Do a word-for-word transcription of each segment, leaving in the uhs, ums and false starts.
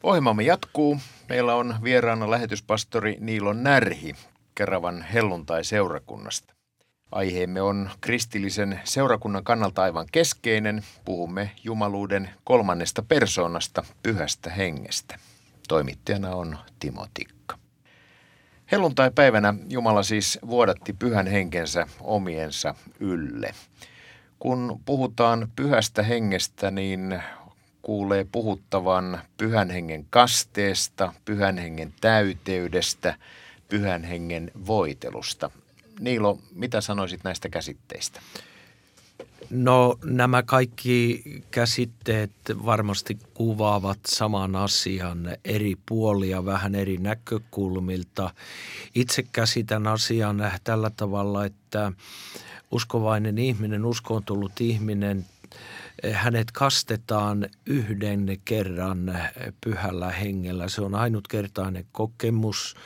Ohjelmamme jatkuu. Meillä on vieraana lähetyspastori Niilo Närhi Keravan helluntai-seurakunnasta. Aiheemme on kristillisen seurakunnan kannalta aivan keskeinen. Puhumme jumaluuden kolmannesta persoonasta, Pyhästä Hengestä. Toimittajana on Timo Tikka. Helluntai-päivänä Jumala siis vuodatti Pyhän Henkensä omiensa ylle. Kun puhutaan Pyhästä Hengestä, niin kuulee puhuttavan Pyhän Hengen kasteesta, Pyhän Hengen täyteydestä, Pyhän Hengen voitelusta. Niilo, mitä sanoisit näistä käsitteistä? No nämä kaikki käsitteet varmasti kuvaavat saman asian eri puolia vähän eri näkökulmilta. Itse käsitän asian tällä tavalla, että uskovainen ihminen, uskoon tullut ihminen, hänet kastetaan yhden kerran Pyhällä Hengellä. Se on ainutkertainen kokemus,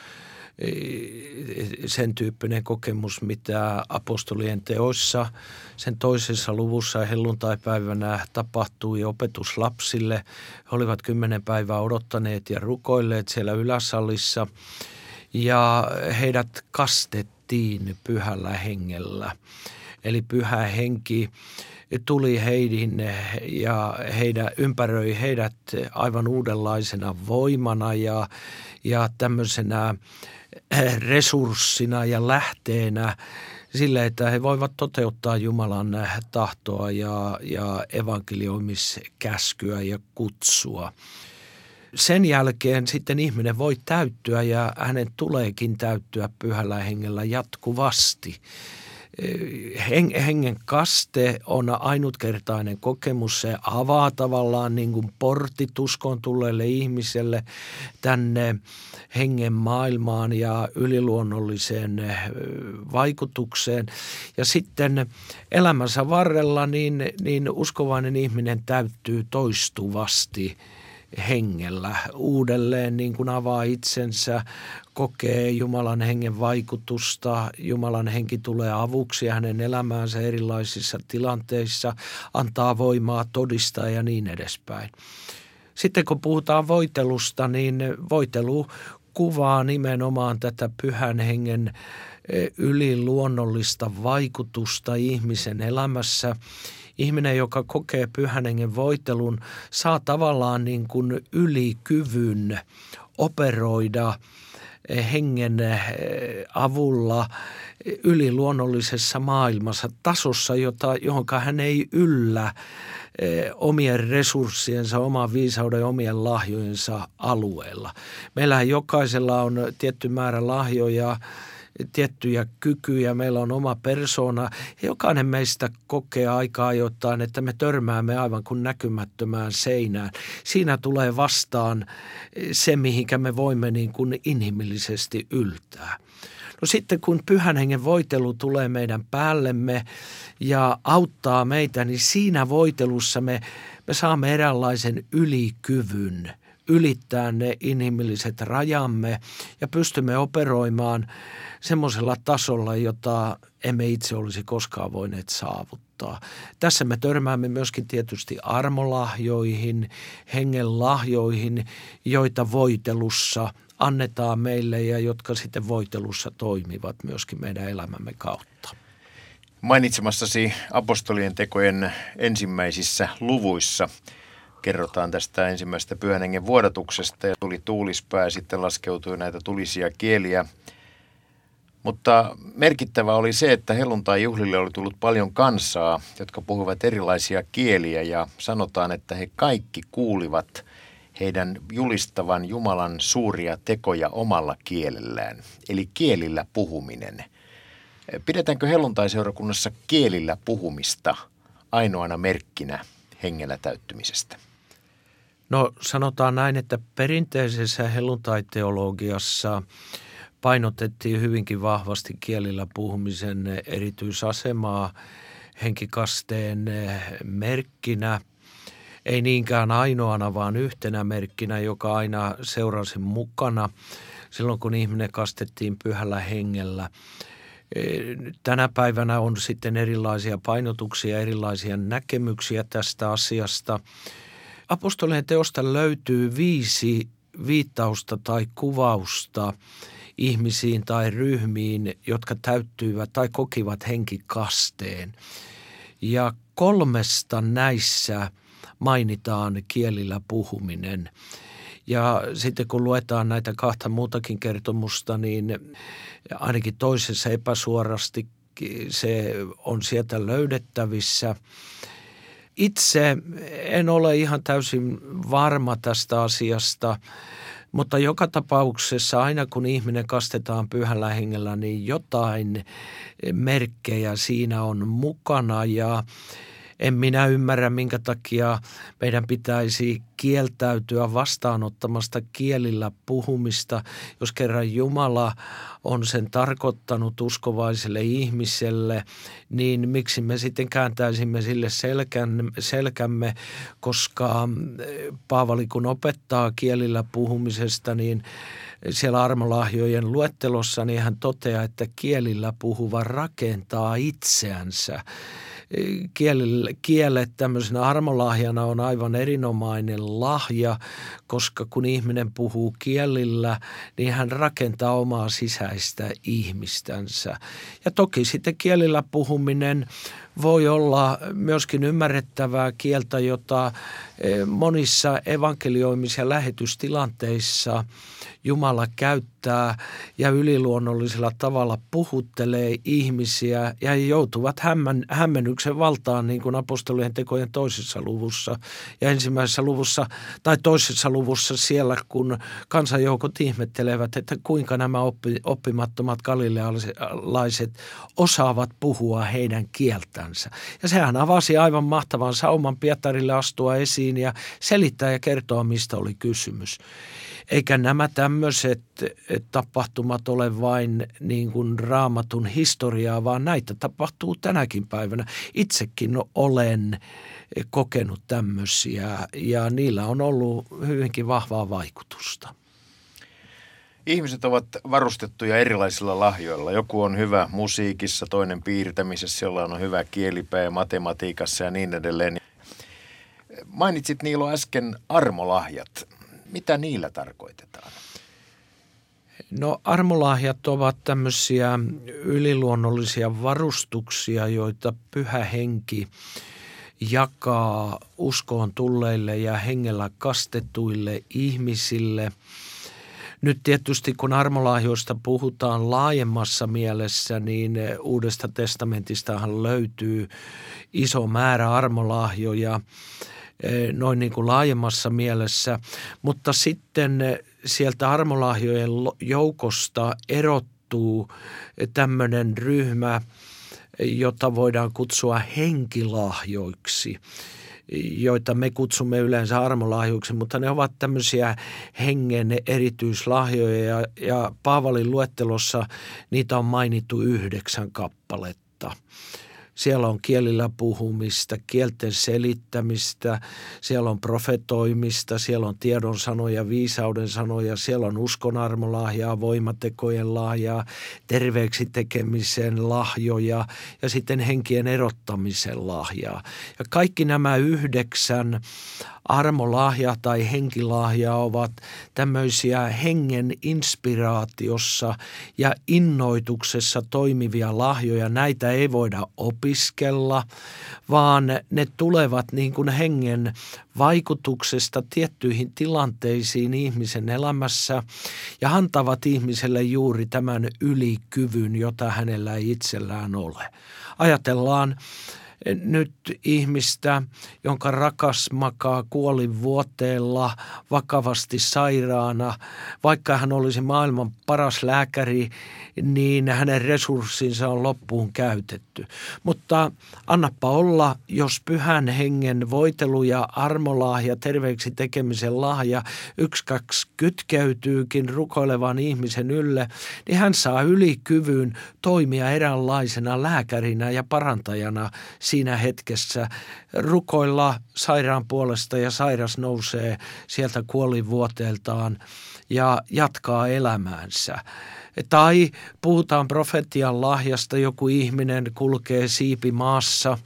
sen tyyppinen kokemus, mitä apostolien teoissa sen toisessa luvussa helluntaipäivänä tapahtui opetuslapsille. He olivat kymmenen päivää odottaneet ja rukoilleet siellä yläsalissa ja heidät kastettiin Pyhällä Hengellä. Eli Pyhä Henki tuli heihin ja heidän, ympäröi heidät aivan uudenlaisena voimana ja, ja tämmöisenä resurssina ja lähteenä sille, että he voivat toteuttaa Jumalan tahtoa ja, ja evankelioimiskäskyä ja kutsua. Sen jälkeen sitten ihminen voi täyttyä ja hänen tuleekin täyttyä Pyhällä Hengellä jatkuvasti. Hengen kaste on ainutkertainen kokemus. Se avaa tavallaan niin kuin portit uskoon tulleelle ihmiselle tänne hengen maailmaan ja yliluonnolliseen vaikutukseen. Ja sitten elämänsä varrella niin, niin uskovainen ihminen täyttyy toistuvasti hengellä uudelleen, niin kuin avaa itsensä, kokee Jumalan hengen vaikutusta. Jumalan henki tulee avuksi hänen elämäänsä erilaisissa tilanteissa, antaa voimaa todistaa ja niin edespäin. Sitten kun puhutaan voitelusta, niin voitelu kuvaa nimenomaan tätä Pyhän Hengen yliluonnollista vaikutusta ihmisen elämässä. Ihminen, joka kokee Pyhän Hengen voitelun, saa tavallaan niin kuin ylikyvyn operoida hengen avulla yliluonnollisessa maailmassa tasossa, jota, johonka hän ei yllä omien resurssiensa, oman viisauden ja omien lahjojensa alueella. Meillähän jokaisella on tietty määrä lahjoja, tiettyjä kykyjä, meillä on oma persoona. Jokainen meistä kokee aikaa ajoittain, että me törmäämme aivan kuin näkymättömään seinään. Siinä tulee vastaan se, mihinkä me voimme niin kuin inhimillisesti yltää. No sitten kun Pyhän Hengen voitelu tulee meidän päällemme ja auttaa meitä, niin siinä voitelussa me, me saamme eräänlaisen ylikyvyn ylittää ne inhimilliset rajamme ja pystymme operoimaan semmoisella tasolla, jota emme itse olisi koskaan voineet saavuttaa. Tässä me törmäämme myöskin tietysti armolahjoihin, hengen lahjoihin, joita voitelussa annetaan meille ja jotka sitten voitelussa toimivat myöskin meidän elämämme kautta. Mainitsemassasi apostolien tekojen ensimmäisissä luvuissa kerrotaan tästä ensimmäisestä Pyhän Hengen vuodatuksesta ja tuli tuulispää ja sitten laskeutui näitä tulisia kieliä. Mutta merkittävä oli se, että helluntai-juhlille oli tullut paljon kansaa, jotka puhuivat erilaisia kieliä ja sanotaan, että he kaikki kuulivat heidän julistavan Jumalan suuria tekoja omalla kielellään, eli kielillä puhuminen. Pidetäänkö helluntai-seurakunnassa kielillä puhumista ainoana merkkinä hengellä täyttymisestä? No sanotaan näin, että perinteisessä helluntai-teologiassa painotettiin hyvinkin vahvasti kielillä puhumisen erityisasemaa henkikasteen merkkinä. Ei niinkään ainoana, vaan yhtenä merkkinä, joka aina seurasi mukana silloin, kun ihminen kastettiin Pyhällä Hengellä. Tänä päivänä on sitten erilaisia painotuksia, erilaisia näkemyksiä tästä asiasta. Apostolien teosta löytyy viisi viittausta tai kuvausta ihmisiin tai ryhmiin, jotka täyttyivät tai kokivat henkikasteen. Ja kolmesta näissä mainitaan kielillä puhuminen. Ja sitten kun luetaan näitä kahta muutakin kertomusta, niin ainakin toisessa epäsuorasti se on sieltä löydettävissä. Itse en ole ihan täysin varma tästä asiasta, mutta joka tapauksessa aina kun ihminen kastetaan pyhällä hengellä, niin jotain merkkejä siinä on mukana ja en minä ymmärrä, minkä takia meidän pitäisi kieltäytyä vastaanottamasta kielillä puhumista, jos kerran Jumala on sen tarkoittanut uskovaiselle ihmiselle, niin miksi me sitten kääntäisimme sille selkän, selkämme, koska Paavali kun opettaa kielillä puhumisesta, niin siellä armolahjojen luettelossa niin hän toteaa, että kielillä puhuva rakentaa itseänsä. Kielet tämmöisenä armolahjana on aivan erinomainen lahja, koska kun ihminen puhuu kielillä, niin hän rakentaa omaa sisäistä ihmistänsä. Ja toki sitten kielillä puhuminen voi olla myöskin ymmärrettävää kieltä, jota monissa evankelioimis- ja lähetystilanteissa Jumala käyttää ja yliluonnollisella tavalla puhuttelee ihmisiä ja he joutuvat hämmän, hämmennyksen valtaan niin kuin apostolien tekojen toisessa luvussa ja ensimmäisessä luvussa tai toisessa luvussa siellä, kun kansanjoukot ihmettelevät, että kuinka nämä oppi, oppimattomat galilealaiset osaavat puhua heidän kieltänsä. Ja sehän avasi aivan mahtavan sauman Pietarille astua esiin ja selittää ja kertoa, mistä oli kysymys. Eikä nämä tämmöiset tapahtumat ole vain niin kuin Raamatun historiaa, vaan näitä tapahtuu tänäkin päivänä. Itsekin olen kokenut tämmöisiä ja niillä on ollut hyvinkin vahvaa vaikutusta. Ihmiset ovat varustettuja erilaisilla lahjoilla. Joku on hyvä musiikissa, toinen piirtämisessä, jollain on hyvä kielipää matematiikassa ja niin edelleen. Mainitsit Niilo äsken armolahjat. Mitä niillä tarkoitetaan? No armolahjat ovat tämmöisiä yliluonnollisia varustuksia, joita Pyhä Henki jakaa uskoon tulleille ja hengellä kastetuille ihmisille. Nyt tietysti kun armolahjoista puhutaan laajemmassa mielessä, niin Uudesta testamentistahan löytyy iso määrä armolahjoja noin niin kuin laajemmassa mielessä, mutta sitten sieltä armolahjojen joukosta erottuu tämmöinen ryhmä, jota voidaan kutsua henkilahjoiksi, joita me kutsumme yleensä armolahjoiksi, mutta ne ovat tämmöisiä hengen erityislahjoja ja, ja Paavalin luettelossa niitä on mainittu yhdeksän kappaletta. Siellä on kielillä puhumista, kielten selittämistä, siellä on profetoimista, siellä on tiedon sanoja, viisauden sanoja, siellä on uskon armolahjaa, voimatekojen lahjaa, terveeksi tekemisen lahjoja ja sitten henkien erottamisen lahjaa. Ja kaikki nämä yhdeksän armolahja tai henkilahja ovat tämmöisiä hengen inspiraatiossa ja innoituksessa toimivia lahjoja. Näitä ei voida opiskella, vaan ne tulevat niin kuin hengen vaikutuksesta tiettyihin tilanteisiin ihmisen elämässä ja antavat ihmiselle juuri tämän ylikyvyn, jota hänellä ei itsellään ole. Ajatellaan nyt ihmistä, jonka rakas makaa kuolinvuoteella vakavasti sairaana. Vaikka hän olisi maailman paras lääkäri, niin hänen resurssinsa on loppuun käytetty. Mutta annappa olla, jos Pyhän Hengen voitelu ja armolahja, terveeksi tekemisen lahja, yksi kaksi kytkeytyykin rukoilevan ihmisen ylle, niin hän saa ylikyvyn toimia eräänlaisena lääkärinä ja parantajana siinä hetkessä, rukoilla sairaan puolesta ja sairas nousee sieltä kuolinvuoteeltaan ja jatkaa elämäänsä. Tai puhutaan profetian lahjasta, joku ihminen kulkee siipimaassa,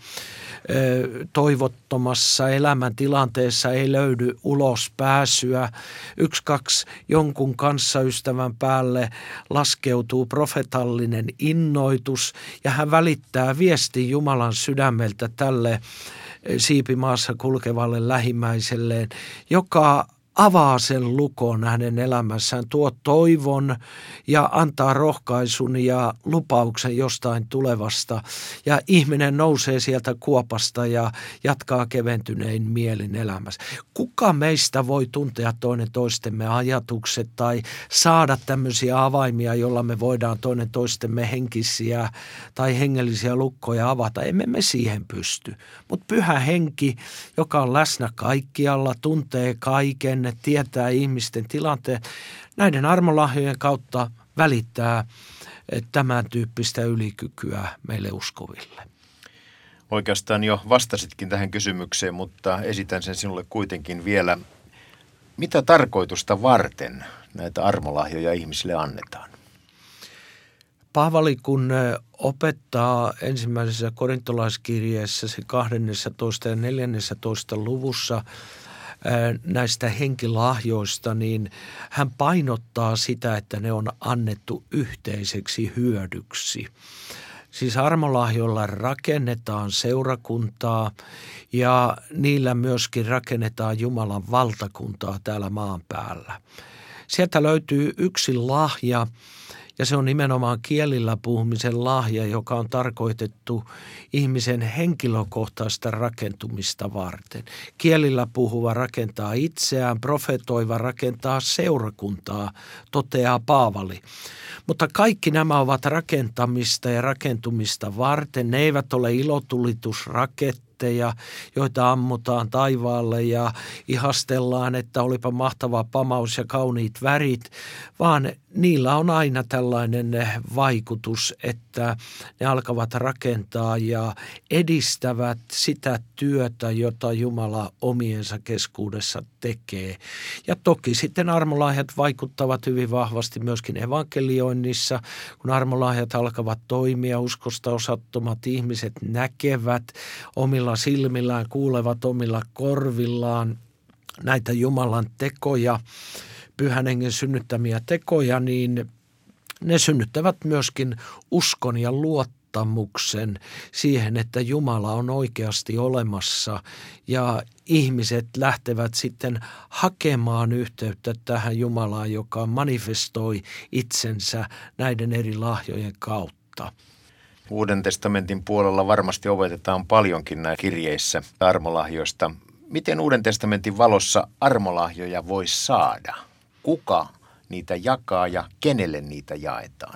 toivottomassa elämäntilanteessa ei löydy ulospääsyä. Yksi, kaksi jonkun kanssaystävän päälle laskeutuu profetallinen innoitus ja hän välittää viestin Jumalan sydämeltä tälle siipimaassa kulkevalle lähimmäiselleen, joka avaa sen lukon hänen elämässään, tuo toivon ja antaa rohkaisun ja lupauksen jostain tulevasta. Ja ihminen nousee sieltä kuopasta ja jatkaa keventynein mielin elämässä. Kuka meistä voi tuntea toinen toistemme ajatukset tai saada tämmöisiä avaimia, joilla me voidaan toinen toistemme henkisiä tai hengellisiä lukkoja avata? Emme me siihen pysty. Mutta Pyhä Henki, joka on läsnä kaikkialla, tuntee kaiken, tietää ihmisten tilanteen, näiden armolahjojen kautta välittää tämän tyyppistä ylikykyä meille uskoville. Oikeastaan jo vastasitkin tähän kysymykseen, mutta esitän sen sinulle kuitenkin vielä. Mitä tarkoitusta varten näitä armolahjoja ihmisille annetaan? Paavali, kun opettaa ensimmäisessä korintolaiskirjeessä se kahdennessatoista ja neljännessätoista luvussa näistä henkilahjoista, niin hän painottaa sitä, että ne on annettu yhteiseksi hyödyksi. Siis armolahjoilla rakennetaan seurakuntaa ja niillä myöskin rakennetaan Jumalan valtakuntaa täällä maan päällä. Sieltä löytyy yksi lahja, ja se on nimenomaan kielillä puhumisen lahja, joka on tarkoitettu ihmisen henkilökohtaista rakentumista varten. Kielillä puhuva rakentaa itseään, profetoiva rakentaa seurakuntaa, toteaa Paavali. Mutta kaikki nämä ovat rakentamista ja rakentumista varten. Ne eivät ole ilotulitusraketteja, joita ammutaan taivaalle ja ihastellaan, että olipa mahtava pamaus ja kauniit värit, vaan niillä on aina tällainen vaikutus, että ne alkavat rakentaa ja edistävät sitä työtä, jota Jumala omiensa keskuudessa tekee. Ja toki sitten armolahjat vaikuttavat hyvin vahvasti myöskin evankelioinnissa, kun armolahjat alkavat toimia, uskosta osattomat ihmiset näkevät omilla silmillään, kuulevat omilla korvillaan näitä Jumalan tekoja, Pyhän Hengen synnyttämiä tekoja, niin ne synnyttävät myöskin uskon ja luottamuksen siihen, että Jumala on oikeasti olemassa ja ihmiset lähtevät sitten hakemaan yhteyttä tähän Jumalaan, joka manifestoi itsensä näiden eri lahjojen kautta. Uuden testamentin puolella varmasti opetetaan paljonkin näissä kirjeissä armolahjoista. Miten Uuden testamentin valossa armolahjoja voi saada? Kuka niitä jakaa ja kenelle niitä jaetaan?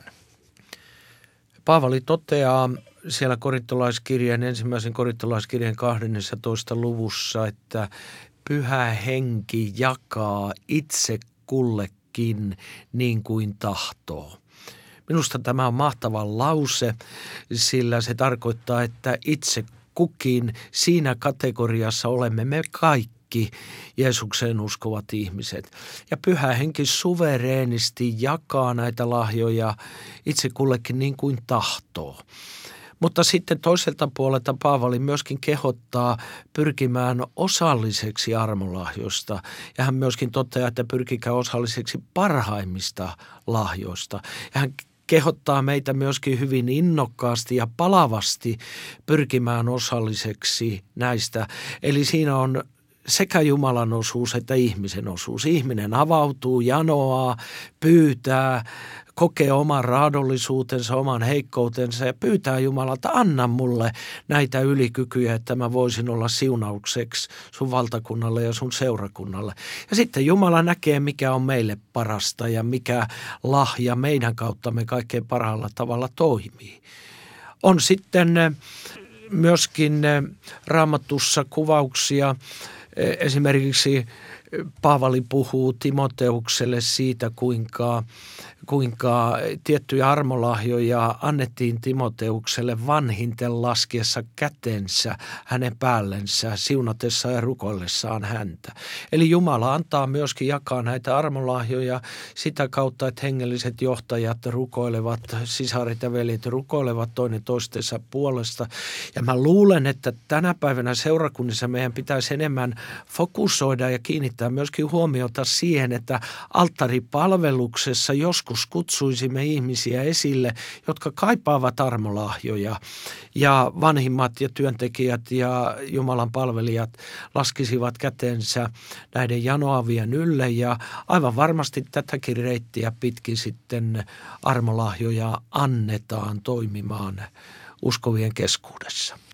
Paavali toteaa siellä korintolaiskirjeen, ensimmäisen korintolaiskirjeen kahdennessatoista luvussa, että Pyhä Henki jakaa itse kullekin niin kuin tahtoo. Minusta tämä on mahtava lause, sillä se tarkoittaa, että itse kukin siinä kategoriassa olemme me kaikki Jeesukseen uskovat ihmiset. Ja Pyhä Henki suvereenisti jakaa näitä lahjoja itse kullekin niin kuin tahtoo. Mutta sitten toiselta puolelta Paavali myöskin kehottaa pyrkimään osalliseksi armolahjoista. Ja hän myöskin toteaa, että pyrkikää osalliseksi parhaimmista lahjoista. Ja hän kehottaa meitä myöskin hyvin innokkaasti ja palavasti pyrkimään osalliseksi näistä. Eli siinä on sekä Jumalan osuus että ihmisen osuus. Ihminen avautuu, janoaa, pyytää, kokee oman raadollisuutensa, oman heikkoutensa ja pyytää Jumalalta, anna mulle näitä ylikykyjä, että mä voisin olla siunaukseksi sun valtakunnalle ja sun seurakunnalle. Ja sitten Jumala näkee, mikä on meille parasta ja mikä lahja meidän kauttamme kaikkein parhaalla tavalla toimii. On sitten myöskin Raamatussa kuvauksia esimerkiksi Paavali puhuu Timoteukselle siitä, kuinka, kuinka tiettyjä armolahjoja annettiin Timoteukselle vanhinten laskiessa kätensä hänen päällensä, siunatessa ja rukoillessaan häntä. Eli Jumala antaa myöskin jakaa näitä armolahjoja sitä kautta, että hengelliset johtajat rukoilevat, sisaret ja veljet rukoilevat toinen toistensa puolesta. Ja mä luulen, että tänä päivänä seurakunnissa meidän pitäisi enemmän fokusoida ja kiinnittää myöskin huomiota siihen, että alttaripalveluksessa joskus kutsuisimme ihmisiä esille, jotka kaipaavat armolahjoja, ja vanhimmat ja työntekijät ja Jumalan palvelijat laskisivat kätensä näiden janoavien ylle, ja aivan varmasti tätäkin reittiä pitkin sitten armolahjoja annetaan toimimaan uskovien keskuudessa.